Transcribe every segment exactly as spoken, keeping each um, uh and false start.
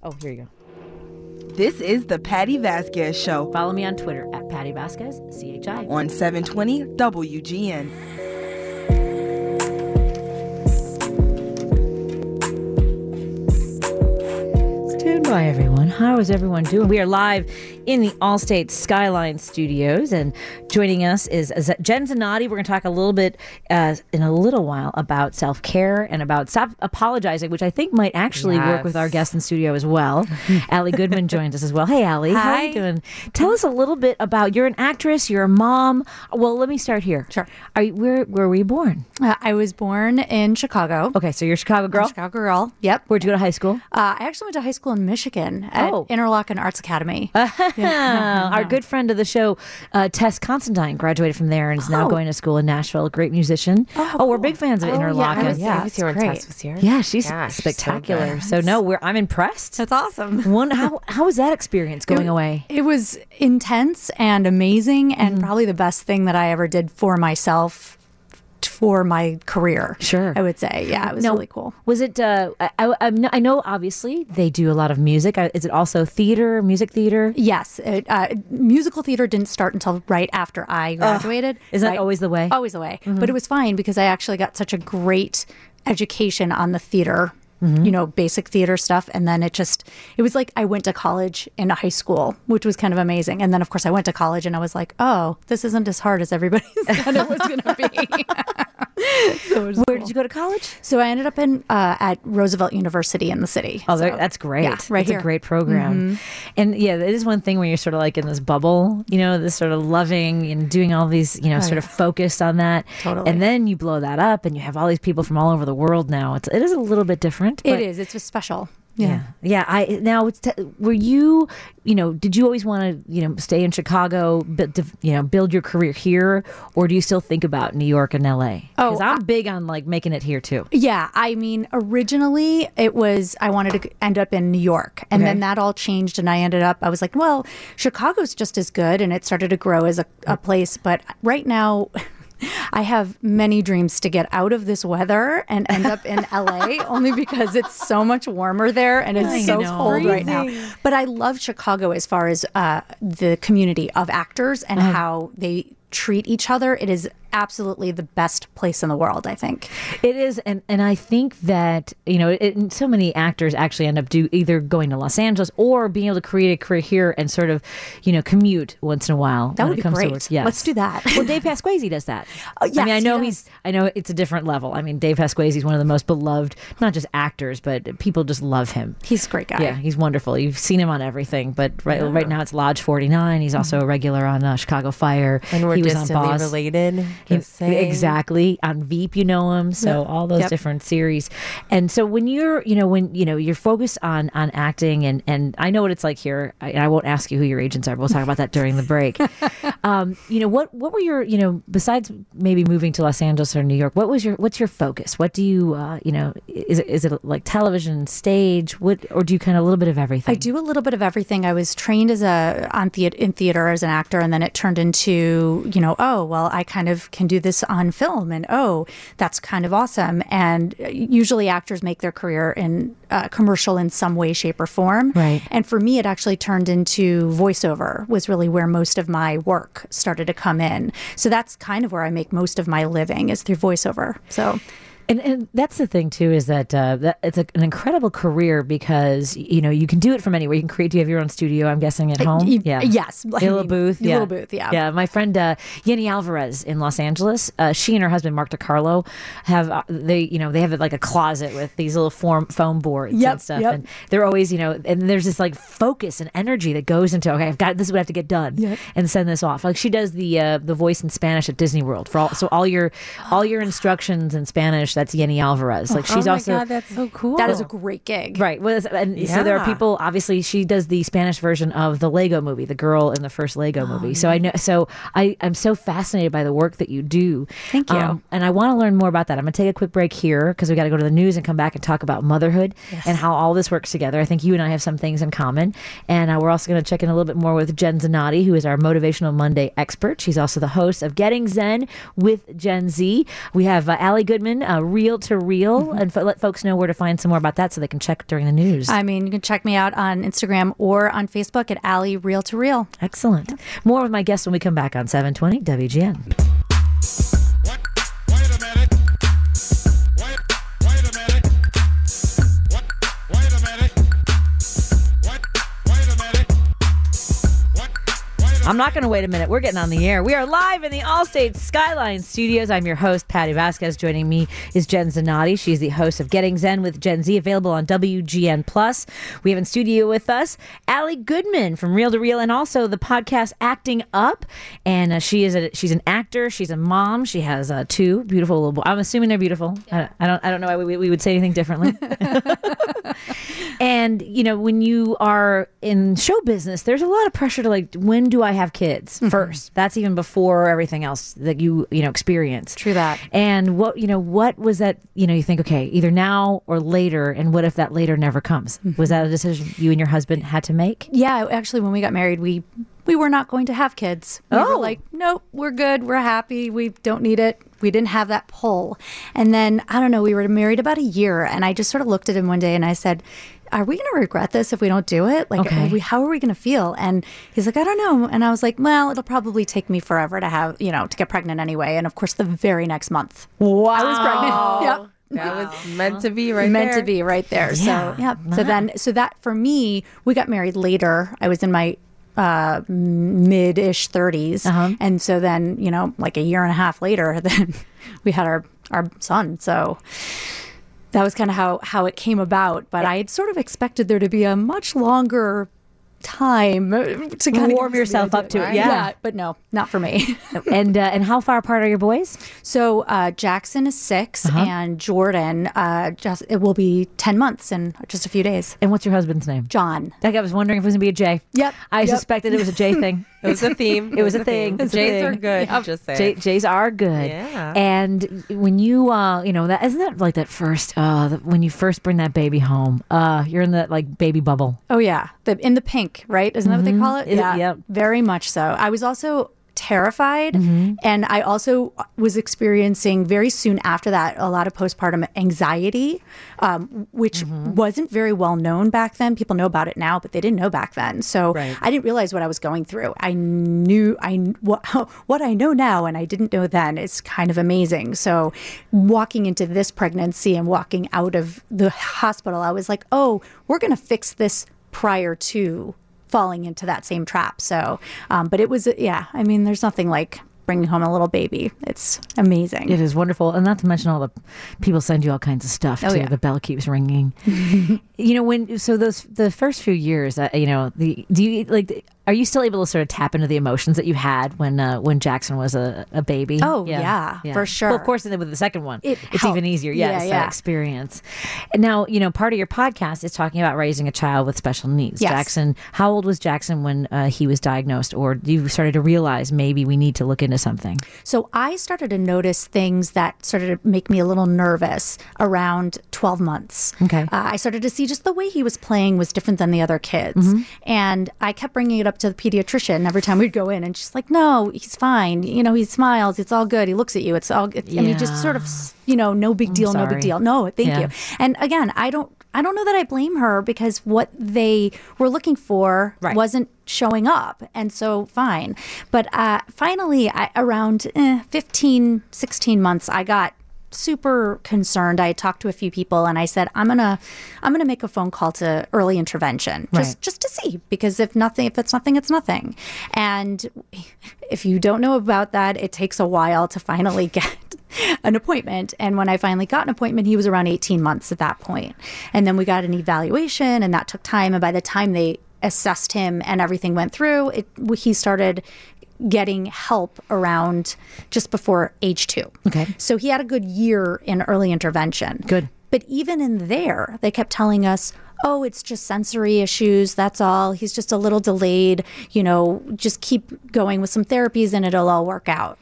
Oh, here you go. This is the Patty Vasquez Show. Follow me on Twitter at Patty Vasquez, C H I. On seven twenty W G N. Stand by, everyone. How is everyone doing? We are live in the Allstate Skyline Studios, and joining us is Jen Zanotti. We're going to talk a little bit uh, in a little while about self-care and about stop apologizing, which I think might actually yes. work with our guest in studio as well. Allie Goodman joins us as well. Hey, Allie. Hi. How are you doing? Tell us a little bit about, you're an actress, you're a mom. Well, let me start here. Sure. Are you, where, where were you born? Uh, I was born in Chicago. Okay, so you're a Chicago girl? I'm a Chicago girl, yep. Where'd you go to high school? Uh, I actually went to high school in Michigan at oh. Interlochen Arts Academy. Yeah. Our good friend of the show, uh, Tess Constantine, graduated from there and is now oh. going to school in Nashville. A great musician. Oh, oh we're cool. big fans of oh, Interlochen. Yeah, I was, yeah, I was here when great. Tess was here. Yeah, she's Gosh, spectacular. So, so no, we're I'm impressed. That's awesome. One, how how was that experience going it, away? It was intense and amazing, and mm-hmm. probably the best thing that I ever did for myself. For my career, sure, I would say, yeah, it was now, really cool. Was it? Uh, I, I, I know, obviously, they do a lot of music. Is it also theater, music theater? Yes, it, uh, musical theater didn't start until right after I graduated. Uh, is that right? always the way? Always the way, mm-hmm. but it was fine because I actually got such a great education on the theater. Mm-hmm. You know, basic theater stuff. And then it just, it was like I went to college in high school, which was kind of amazing. And then, of course, I went to college and I was like, oh, this isn't as hard as everybody said it was going to be. So Where cool. did you go to college? So I ended up in uh, at Roosevelt University in the city. Oh, so, that's great. Yeah, right it's here. a great program. Mm-hmm. And yeah, it is one thing when you're sort of like in this bubble, you know, this sort of loving and doing all these, you know, oh, sort yeah. of focused on that. Totally. And then you blow that up and you have all these people from all over the world now. It's, it is a little bit different. It is. It's just special. Yeah. yeah. Yeah. I now it's t- were you, you know, did you always want to, you know, stay in Chicago, but you know, build your career here, or do you still think about New York and L A? Oh, because I'm big on like making it here too. Yeah. I mean, originally it was I wanted to end up in New York, and okay. then that all changed, and I ended up I was like, well, Chicago's just as good, and it started to grow as a, a place, but right now. I have many dreams to get out of this weather and end up in L A only because it's so much warmer there and it's I so know. cold Freezing. right now. But I love Chicago as far as uh, the community of actors and uh-huh. how they treat each other. It is absolutely the best place in the world, I think. It is, and, and I think that, you know, it, so many actors actually end up do either going to Los Angeles or being able to create a career here and sort of, you know, commute once in a while. That would be great. Yes. Let's do that. Well, Dave Pasquesi does that. Uh, yes, I mean, I know he he's, I know it's a different level. I mean, Dave Pasquesi is one of the most beloved, not just actors, but people just love him. He's a great guy. Yeah, he's wonderful. You've seen him on everything, but right, yeah. right now it's Lodge forty-nine. He's also mm-hmm. a regular on uh, Chicago Fire. And we're he was distantly on Boss. related. He, exactly. On Veep, you know him. So yep. all those yep. different series. And so when you're, you know, when, you know, you're focused on, on acting and, and I know what it's like here. I, and I won't ask you who your agents are. But we'll talk about that during the break. um, you know, what, what were your, you know, besides maybe moving to Los Angeles or New York, what was your, what's your focus? What do you, uh, you know, is it, is it like television, stage, what, or do you kind of a little bit of everything? I do a little bit of everything. I was trained as a, on the, in theater as an actor, and then it turned into, you know, oh, well, I kind of can do this on film, and oh, that's kind of awesome. And usually actors make their career in uh, commercial in some way, shape, or form. Right. And for me, it actually turned into voiceover was really where most of my work started to come in. So that's kind of where I make most of my living is through voiceover. So. And, and that's the thing too, is that, uh, that it's a, an incredible career because, you know, you can do it from anywhere. You can create, do you have your own studio, I'm guessing, at home? Uh, yeah. Yes. A little booth. A yeah. little booth, yeah. Yeah. My friend, uh, Yenny Alvarez in Los Angeles, uh, she and her husband, Mark DiCarlo, have, uh, they, you know, they have like a closet with these little form, foam boards yep, and stuff. Yep. And they're always, you know, and there's this like focus and energy that goes into, okay, I've got, this is what I have to get done yep. and send this off. Like she does the, uh, the voice in Spanish at Disney World for all, so all your, all your instructions in Spanish, that's Yenny Alvarez. Like she's oh my also God, that's so cool. That is a great gig, right? Well, and yeah. so there are people. Obviously, she does the Spanish version of the Lego Movie, the girl in the first Lego oh, movie. So I know. So I I'm so fascinated by the work that you do. Thank you. Um, and I want to learn more about that. I'm going to take a quick break here because we got to go to the news and come back and talk about motherhood yes. and how all this works together. I think you and I have some things in common, and uh, we're also going to check in a little bit more with Jen Zanotti, who is our Motivational Monday expert. She's also the host of Getting Zen with Gen Z. We have uh, Allie Goodman, uh, uh, Real to Real, Mm-hmm. and f- let folks know where to find some more about that so they can check during the news. I mean, you can check me out on Instagram or on Facebook at Allie Real to Real. Excellent. More with my guests when we come back on seven twenty W G N. What? Wait a minute. Wait, wait a minute. What? Wait a minute. What? Wait a minute. What? Wait a I'm not going to wait a minute. We're getting on the air. We are live in the Allstate Skyline Studios. I'm your host, Patty Vasquez. Joining me is Jen Zanotti. She's the host of Getting Zen with Gen Z, available on W G N Plus. We have in studio with us Allie Goodman from Real to Real, and also the podcast Acting Up. And uh, she is a she's an actor. She's a mom. She has uh, two beautiful little boys. I'm assuming they're beautiful. I, I don't I don't know why we, we would say anything differently. And, you know, when you are in show business, there's a lot of pressure to like, when do I have kids first? That's even before everything else that you, you know, experience. True that. And what, you know, what was that, you know, you think, okay, either now or later. And what if that later never comes? Was that a decision you and your husband had to make? Yeah, actually, when we got married, we we were not going to have kids. We Oh. were like, nope, we're good. We're happy. We don't need it. We didn't have that pull. And then, I don't know, we were married about a year. And I just sort of looked at him one day and I said, are we going to regret this if we don't do it? Like, Okay. are we, how are we going to feel? And he's like, I don't know. And I was like, well, it'll probably take me forever to have, you know, to get pregnant anyway. And of course, the very next month, Wow. I was pregnant. Yep. That was meant to be right meant there. to be right there. Yeah. So, yeah. So then, so that for me, we got married later. I was in my uh, mid-ish thirties. Uh-huh. And so then, you know, like a year and a half later, then we had our, our son. So that was kind of how, how it came about. But I had sort of expected there to be a much longer time to kind Warm of yourself up to it. Yeah. But no, not for me. And uh, and how far apart are your boys? So uh, Jackson is six, Uh-huh. and Jordan uh, just it will be ten months in just a few days. And what's your husband's name? John. Like, I was wondering if it was going to be a J. Yep. I Yep. suspected it was a J thing. It was a theme. It was a thing. It's a Jays are thing. good. Just say. J- Jays are good. Yeah. And when you, uh, you know, that isn't that like that first, uh, the, when you first bring that baby home, uh, you're in that like baby bubble. Oh yeah, the in the pink, right? Isn't that what they call it? Is it- Yeah, yep. very much so. I was also terrified, Mm-hmm. and I also was experiencing very soon after that a lot of postpartum anxiety, um, which Mm-hmm. wasn't very well known back then. People know about it now, but they didn't know back then. So Right. I didn't realize what I was going through. I knew I what what I know now, and I didn't know then. It's kind of amazing. So walking into this pregnancy and walking out of the hospital, I was like, oh, we're going to fix this prior to falling into that same trap. So, um, but it was, yeah, I mean, there's nothing like bringing home a little baby. It's amazing. It is wonderful. And not to mention all the people send you all kinds of stuff Oh, too. yeah. The bell keeps ringing. You know, when, so those, the first few years, uh, you know, the, do you like, are you still able to sort of tap into the emotions that you had when, uh, when Jackson was a, a baby? Oh, yeah, for sure. Well, of course, and then with the second one, It it's helped. even easier. Yeah, Yes, that yeah. experience. And now, you know, part of your podcast is talking about raising a child with special needs. Yes. Jackson, how old was Jackson when uh, he was diagnosed, or you started to realize maybe we need to look into something? So I started to notice things that started to make me a little nervous around twelve months. Okay. Uh, I started to see just the way he was playing was different than the other kids. Mm-hmm. And I kept bringing it up to the pediatrician every time we'd go in, and she's like, no, he's fine. You know, he smiles. It's all good. He looks at you. It's all good. I mean, just sort of, you know, no big deal, no sorry. big deal. No, thank Yeah. you. And again, I don't, I don't know that I blame her, because what they were looking for Right. wasn't showing up. And so fine. But uh, finally, I, around eh, fifteen, sixteen months, I got super concerned. I talked to a few people and I said, I'm going to, I'm going to make a phone call to early intervention just, Right. just to see, because if nothing, if it's nothing, it's nothing. And if you don't know about that, it takes a while to finally get an appointment. And when I finally got an appointment, he was around eighteen months at that point. And then we got an evaluation, and that took time. And by the time they assessed him and everything went through, it, he started getting help around just before age two. Okay. So he had a good year in early intervention. Good. But even in there, they kept telling us, oh, it's just sensory issues. That's all. He's just a little delayed. You know, just keep going with some therapies and it'll all work out.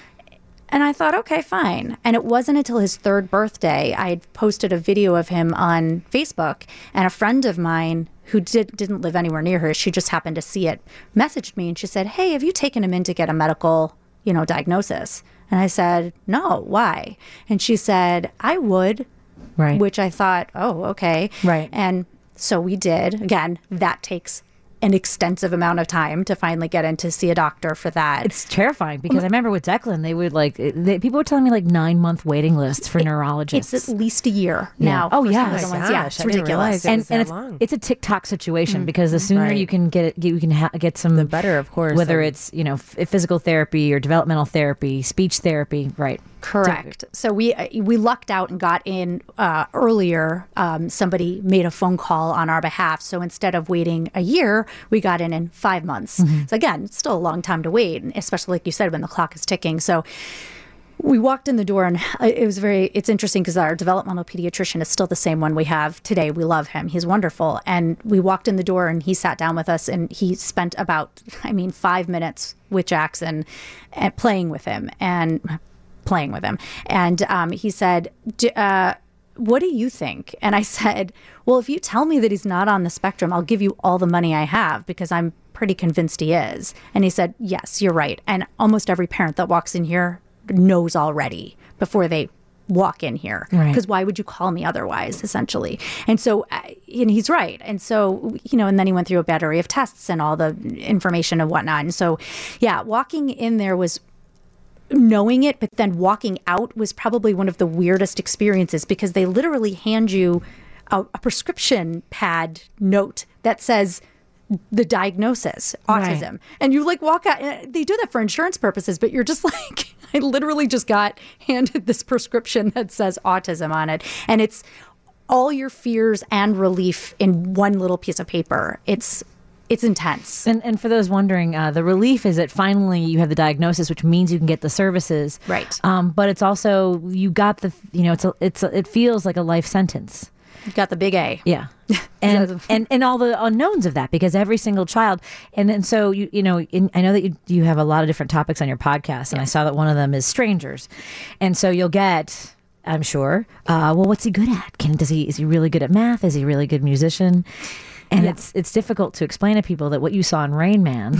And I thought, okay, fine. And it wasn't until his third birthday, I had posted a video of him on Facebook, and a friend of mine who did, didn't live anywhere near her, she just happened to see it, messaged me, and she said, hey, have you taken him in to get a medical, you know, diagnosis? And I said, no, why? And she said, I would. Right. Which I thought, oh, okay. Right. And so we did. Again, that takes an extensive amount of time to finally get in to see a doctor for that. It's terrifying because I remember with Declan, they would like, they, people were telling me like nine month waiting lists for neurologists. It's at least a year Yeah. now. Oh, for yeah. some of the Oh my ones. Yeah, gosh, it's I didn't ridiculous. realize it and was and that it's, long. it's a TikTok situation because the sooner Right. you can get it, you can ha- get some, The better, of course. whether And- it's, you know, f- physical therapy or developmental therapy, speech therapy, right? Correct. So we uh, we lucked out and got in uh, earlier. Um, somebody made a phone call on our behalf. So instead of waiting a year, we got in in five months. So again, it's still a long time to wait, and especially like you said, when the clock is ticking. So we walked in the door, and it was very. It's interesting because our developmental pediatrician is still the same one we have today. We love him. He's wonderful. And we walked in the door, and he sat down with us, and he spent about, I mean, five minutes with Jackson, and playing with him, and. playing with him. And um, he said, D- uh, what do you think? And I said, well, if you tell me that he's not on the spectrum, I'll give you all the money I have because I'm pretty convinced he is. And he said, yes, you're right. And almost every parent that walks in here knows already before they walk in here. Right. Because why would you call me otherwise, essentially? And so, uh, and he's right. And so, you know, and then he went through a battery of tests and all the information and whatnot. And so, yeah, walking in there was knowing it, but then walking out was probably one of the weirdest experiences because they literally hand you a, a prescription pad note that says the diagnosis, autism. Right. And you like walk out, and they do that for insurance purposes, but you're just like, I literally just got handed this prescription that says autism on it. And it's all your fears and relief in one little piece of paper. It's It's intense. And and for those wondering, uh, the relief is that finally you have the diagnosis, which means you can get the services. Right. Um, but it's also you got the you know it's a, it's a, it feels like a life sentence. You've got the big A. Yeah. And, and and all the unknowns of that because every single child and and so you you know in, I know that you you have a lot of different topics on your podcast and I saw that one of them is strangers, and so you'll get. I'm sure. Uh, well, what's he good at? Can does he is he really good at math? Is he a really good musician? And Yeah. it's it's difficult to explain to people that what you saw in Rain Man,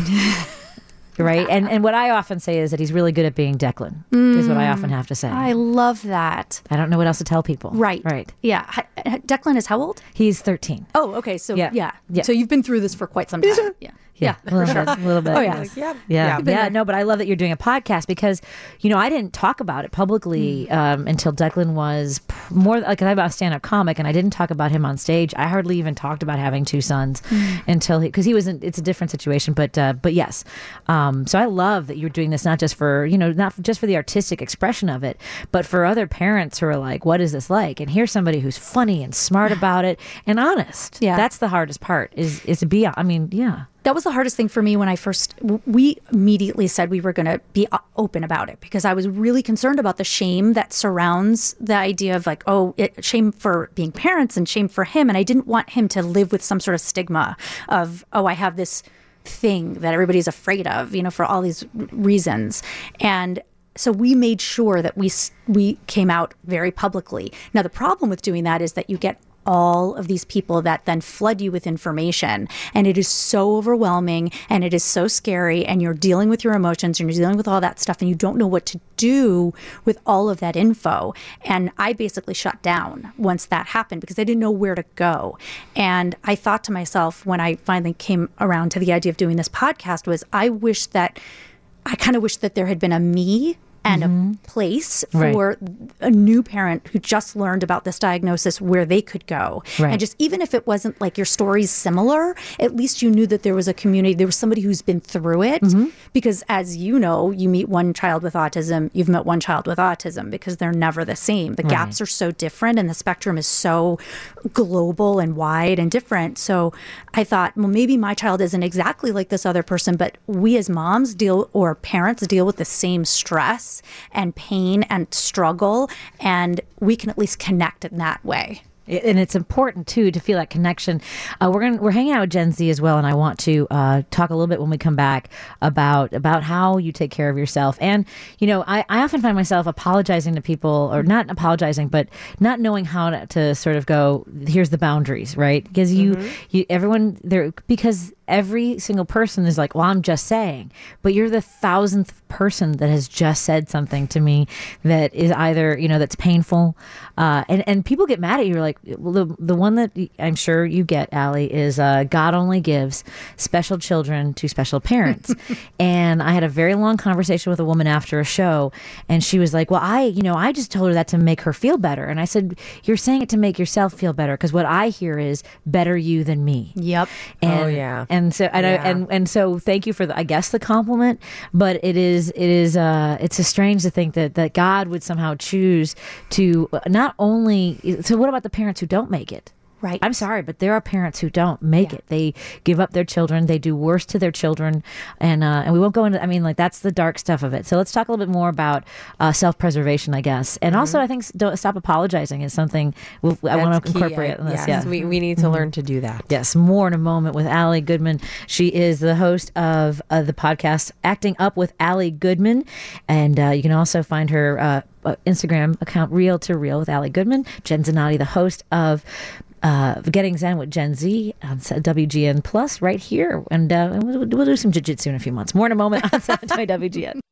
right? And and what I often say is that he's really good at being Declan. Is what I often have to say. I love that. I don't know what else to tell people. Right. Right. Yeah. Hi- Declan is how old? He's thirteen. Oh, okay. So Yeah. yeah. Yeah. So you've been through this for quite some time. Yeah. Yeah, a little bit. A little bit. Oh, yeah. Like, yeah. Yeah, Yeah. yeah, no, but I love that you're doing a podcast because, you know, I didn't talk about it publicly um, until Declan was p- more like I'm a stand-up comic, and I didn't talk about him on stage. I hardly even talked about having two sons until he, because he was, in, it's a different situation, but uh, but yes, um, so I love that you're doing this not just for you know not just for the artistic expression of it, but for other parents who are like, what is this like? And here's somebody who's funny and smart about it and honest. Yeah. that's the hardest part is is to be. I mean, yeah. That was the hardest thing for me when I first, we immediately said we were going to be o- open about it because I was really concerned about the shame that surrounds the idea of like, oh, it, shame for being parents and shame for him. And I didn't want him to live with some sort of stigma of, oh, I have this thing that everybody's afraid of, you know, for all these r- reasons. And so we made sure that we s- we came out very publicly. Now, the problem with doing that is that you get all of these people that then flood you with information, and it is so overwhelming and it is so scary, and you're dealing with your emotions and you're dealing with all that stuff, and you don't know what to do with all of that info. And I basically shut down once that happened because I didn't know where to go. And I thought to myself when I finally came around to the idea of doing this podcast was I wish that I kind of wish that there had been a me and a place for Right. a new parent who just learned about this diagnosis where they could go. Right. And just even if it wasn't like your story's similar, at least you knew that there was a community, there was somebody who's been through it. Because as you know, you meet one child with autism, you've met one child with autism because they're never the same. The gaps are so different and the spectrum is so global and wide and different. So I thought, well, maybe my child isn't exactly like this other person, but we as moms deal or parents deal with the same stress and pain and struggle, and we can at least connect in that way. And it's important too to feel that connection. Uh, we're gonna we're hanging out with Gen Z as well, and I want to uh, talk a little bit when we come back about about how you take care of yourself. And you know, I, I often find myself apologizing to people, or not apologizing, but not knowing how to, to sort of go. Here's the boundaries, right? Because you you everyone there because. every single person is like, well, I'm just saying, but you're the thousandth person that has just said something to me that is either, you know, that's painful. Uh, and, and people get mad at you. You're like, well, the, the one that I'm sure you get, Allie, is uh, God only gives special children to special parents. And I had a very long conversation with a woman after a show, and she was like, well, I, you know, I just told her that to make her feel better. And I said, you're saying it to make yourself feel better, because what I hear is better you than me. Yep. And, Oh, yeah. And so, and, Yeah. I, and and so, thank you for the, I guess, the compliment. But it is, it is, uh, it's just strange to think that that God would somehow choose to not only. So, what about the parents who don't make it? Right. I'm sorry, but there are parents who don't make Yeah. it. They give up their children. They do worse to their children, and uh, and we won't go into. I mean, like that's the dark stuff of it. So let's talk a little bit more about uh, self-preservation, I guess, and also I think s- don't stop apologizing is something we'll, I want That's to key. incorporate in this. Yes, Yeah. we, we need to learn to do that. Yes, more in a moment with Allie Goodman. She is the host of uh, the podcast Acting Up with Allie Goodman. And uh, you can also find her uh, uh, Instagram account, Real to Real with Allie Goodman. Jen Zanotti, the host of uh, Getting Zen with Gen Z on W G N Plus right here. And uh, we'll, we'll do some jiu-jitsu in a few months. More in a moment on seven twenty W G N.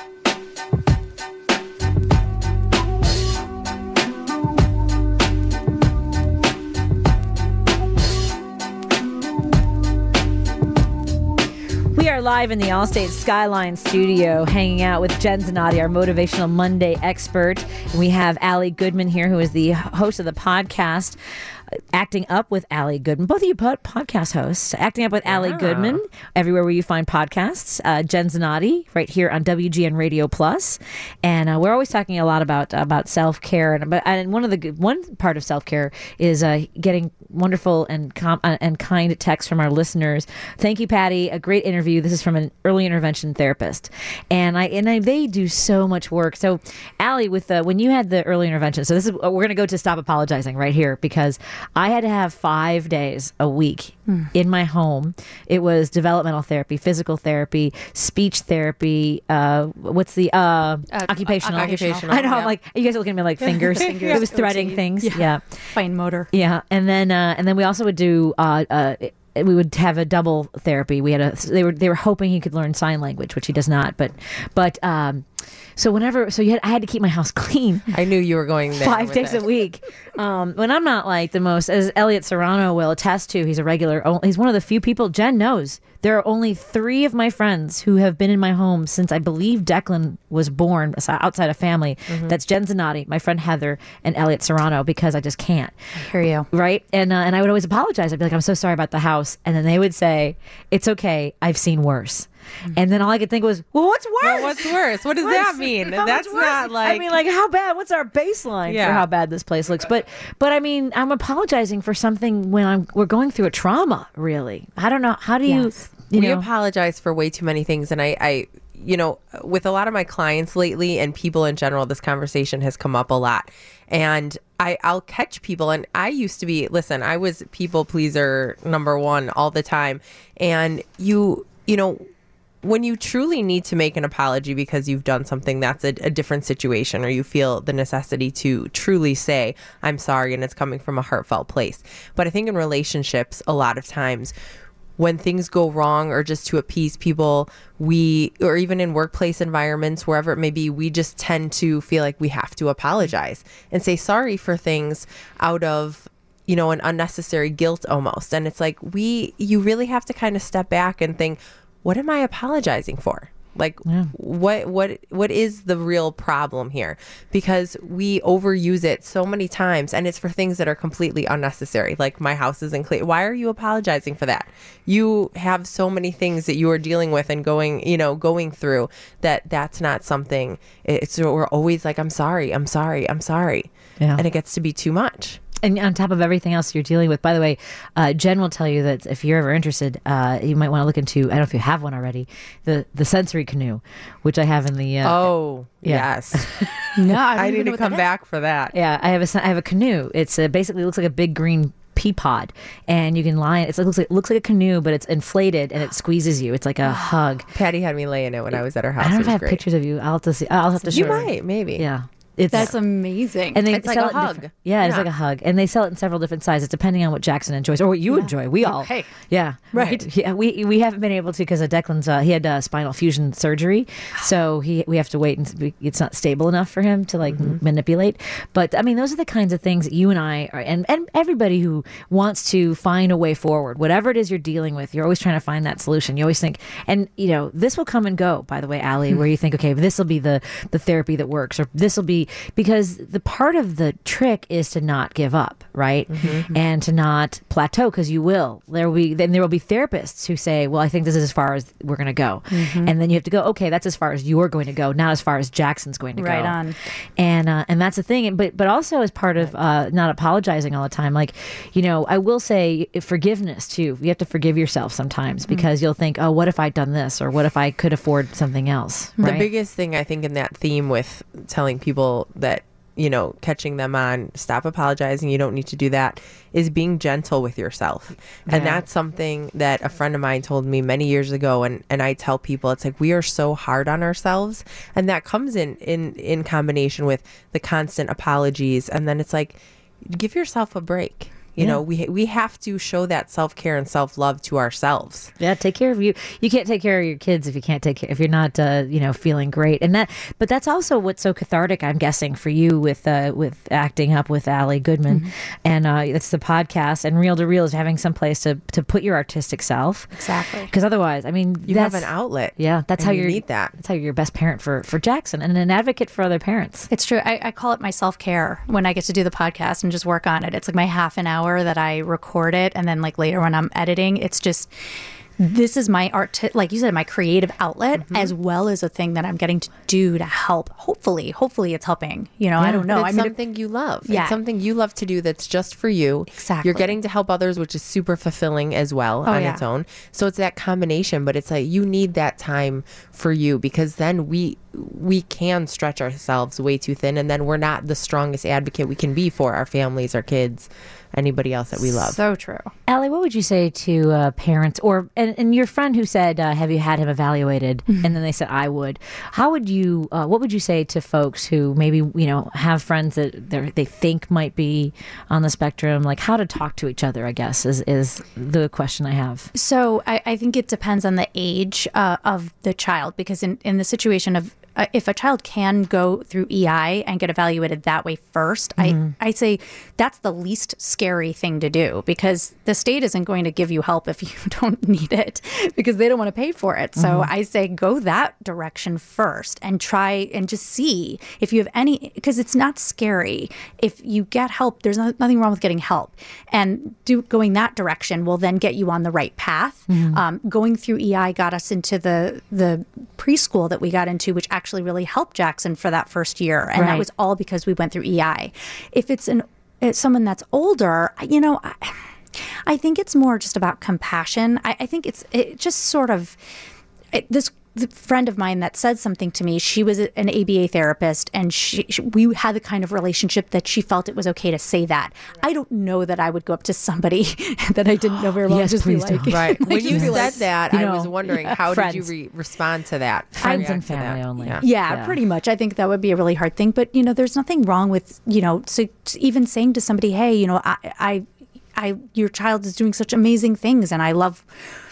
We are live in the Allstate Skyline studio, hanging out with Jen Zanotti, our Motivational Monday expert. And we have Allie Goodman here, who is the host of the podcast Acting Up with Allie Goodman. Both of you pod- podcast hosts. Acting Up with Allie Goodman, everywhere where you find podcasts. Uh, Jen Zanotti, right here on W G N Radio Plus. And uh, we're always talking a lot about about self care, and but and one of the good, one part of self care is uh, getting wonderful and com- uh, and kind texts from our listeners. Thank you, Patty. A great interview. This is from an early intervention therapist, and I and I, they do so much work. So, Allie, with the when you had the early intervention, so this is we're going to go to Stop Apologizing right here, because I had to have five days a week in my home. It was developmental therapy, physical therapy, speech therapy. Uh, what's the uh, occupational? occupational, I know. I'm yeah. like, you guys are looking at me like fingers. It was threading things. Yeah. Yeah. Fine motor. Yeah, and then uh, and then we also would do. Uh, uh, we would have a double therapy. We had a. They were they were hoping he could learn sign language, which he does not. But but um, so whenever so you had, I had to keep my house clean. I knew you were going there. Five with days it. a week. Um, when I'm not like the most, as Elliot Serrano will attest to, he's a regular. He's one of the few people Jen knows. There are only three of my friends who have been in my home since I believe Declan was born outside of family. That's Jen Zanotti, my friend Heather, and Elliot Serrano, because I just can't. I hear you. Right. And uh, and I would always apologize. I'd be like, I'm so sorry about the house. And then they would say, it's okay. I've seen worse. And then all I could think was, well, what's worse? Well, what's worse? What does that mean? How That's much worse? not like. I mean, like, how bad? What's our baseline for Yeah. how bad this place looks? But, but I mean, I'm apologizing for something when I'm we're going through a trauma. Really, I don't know. How do you? Yes. You we know, apologize for way too many things, and I, I, you know, with a lot of my clients lately and people in general, this conversation has come up a lot, and I, I'll catch people, and I used to be. Listen, I was people pleaser number one all the time, and you, you know. When you truly need to make an apology because you've done something that's a, a different situation, or you feel the necessity to truly say, I'm sorry, and it's coming from a heartfelt place. But I think in relationships, a lot of times, when things go wrong or just to appease people, we, or even in workplace environments, wherever it may be, we just tend to feel like we have to apologize and say sorry for things out of, you know, an unnecessary guilt almost. And it's like, we, you really have to kind of step back and think, what am I apologizing for? Like, Yeah. what what what is the real problem here? Because we overuse it so many times, and it's for things that are completely unnecessary. Like, my house isn't clean. Why are you apologizing for that? You have so many things that you are dealing with and going, you know, going through that that's not something. It's we're always like, I'm sorry, I'm sorry, I'm sorry, Yeah. and it gets to be too much. And on top of everything else you're dealing with, by the way, uh, Jen will tell you that if you're ever interested, uh, you might want to look into, I don't know if you have one already, the, the sensory canoe, which I have in the... Uh, Oh, yeah. yes. No, I, I don't even need know to what come that is. back for that. Yeah, I have a, sen- I have a canoe. It's uh, basically looks like a big green pea pod, and you can lie. It's, it looks like it looks like a canoe, but it's inflated and it squeezes you. It's like a hug. Patty had me lay in it when I was at her house. I don't know It if I was have great. pictures of you. I'll have to see. I'll have to show You her. might, maybe. Yeah. It's That's amazing. and they It's like sell a it in hug. different- Yeah, it's Yeah. like a hug, and they sell it in several different sizes depending on what Jackson enjoys or what you enjoy. We all, Hey. yeah, Right. Yeah, we we haven't been able to because of Declan's. Uh, he had uh, spinal fusion surgery, so he we have to wait and it's not stable enough for him to like Mm-hmm. manipulate. But I mean, those are the kinds of things that you and I are, and and everybody who wants to find a way forward, whatever it is you're dealing with, you're always trying to find that solution. You always think, and you know, this will come and go. By the way, Allie, where you think, okay, this will be the the therapy that works, or this will be because the part of the trick is to not give up, right, and to not plateau because you will. There will be then there will be therapists who say, well, I think this is as far as we're going to go, and then you have to go, okay, that's as far as you're going to go, not as far as Jackson's going to go. Right on. And uh, and that's the thing. But but also as part of uh, not apologizing all the time, like, you know, I will say forgiveness too. You have to forgive yourself sometimes because you'll think, oh, what if I'd done this, or what if I could afford something else? The Right? biggest thing I think in that theme with telling people that, you know, catching them on stop apologizing, you don't need to do that, is being gentle with yourself. And Yeah. that's something that a friend of mine told me many years ago. And, and I tell people, it's like, we are so hard on ourselves. And that comes in, in, in combination with the constant apologies. And then it's like, give yourself a break. You Yeah. know, we we have to show that self-care and self-love to ourselves. Yeah, take care of you. You can't take care of your kids if you can't take care if you're not, uh, you know, feeling great. And that, but that's also what's so cathartic, I'm guessing, for you with uh, with acting up with Allie Goodman, and uh, it's the podcast, and Reel to Reel is having some place to to put your artistic self. Exactly. Because otherwise, I mean, You that's, have an outlet. Yeah, that's and how you you're need that. That's how you're your best parent for for Jackson and an advocate for other parents. It's true. I, I call it my self care when I get to do the podcast and just work on it. It's like my half an hour that I record it, and then like later when I'm editing, it's just this is my art, like you said, my creative outlet, as well as a thing that I'm getting to do to help. Hopefully, hopefully it's helping. You know, I don't know. But I it's mean, something you love. Yeah. It's something you love to do that's just for you. Exactly. You're getting to help others, which is super fulfilling as well Oh, on yeah. its own. So it's that combination, but it's like you need that time for you because then we we can stretch ourselves way too thin, and then we're not the strongest advocate we can be for our families, our kids, anybody else that we love. so true. Allie, what would you say to uh, parents, or and, and your friend who said, uh, "Have you had him evaluated?" And then they said, "I would." How would you? Uh, what would you say to folks who maybe you know have friends that they're- they think might be on the spectrum? Like how to talk to each other, I guess, is is the question I have. So I, I think it depends on the age uh, of the child, because in, in the situation of uh, if a child can go through E I and get evaluated that way 1st I, I say that's the least scary thing to do, because the state isn't going to give you help if you don't need it because they don't want to pay for it. So I say go that direction first and try and just see if you have any, because it's not scary. If you get help, there's no, nothing wrong with getting help. And do going that direction will then get you on the right path. Um, going through E I got us into the the preschool that we got into, which actually really helped Jackson for that first year. And Right. that was all because we went through E I. If it's an it's someone that's older, you know, I, I think it's more just about compassion. I, I think it's it just sort of it, this the friend of mine that said something to me. She was a- an A B A therapist, and she, she we had the kind of relationship that she felt it was okay to say that. I don't know that I would go up to somebody that I didn't know very well. Yes, and just be please like, don't. Right. like, When you just be said like- that, you I know, was wondering, how did you friends. re- respond to that? Friends React and to that? family only. Yeah. Yeah, Yeah. pretty much. I think that would be a really hard thing. But, you know, there's nothing wrong with, you know, so even saying to somebody, hey, you know, I, I, I, your child is doing such amazing things, and I love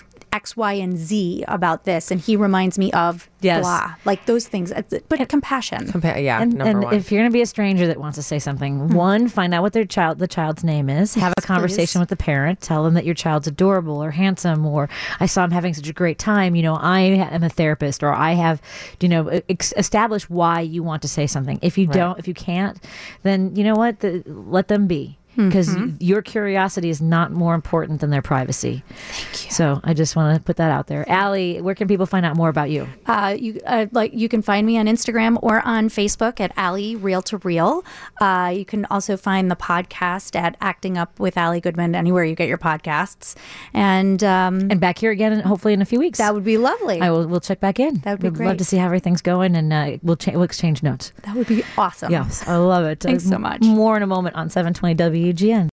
X, Y, and Z about this, and he reminds me of Yes. blah, like those things. But compassion. Compa- yeah, And, number and one. if you're going to be a stranger that wants to say something, one, find out what their child, the child's name is. Have a Yes, conversation please. with the parent. Tell them that your child's adorable or handsome, or I saw him having such a great time. You know, I am a therapist, or I have, you know, ex- establish why you want to say something. If you don't, if you can't, then you know what? The, let them be. Because your curiosity is not more important than their privacy. Thank you. So I just want to put that out there. Allie, where can people find out more about you? Uh, you uh, like you can find me on Instagram or on Facebook at Allie Reel to Reel. Uh, you can also find the podcast at Acting Up with Allie Goodman anywhere you get your podcasts, and um, And back here again, hopefully in a few weeks. that would be lovely. I will. We'll check back in. That would be We'd love great. to see how everything's going, and uh, we'll cha- we'll exchange notes. That would be awesome. Yes, I love it. Thanks Uh, so much. More in a moment on seven twenty W G N.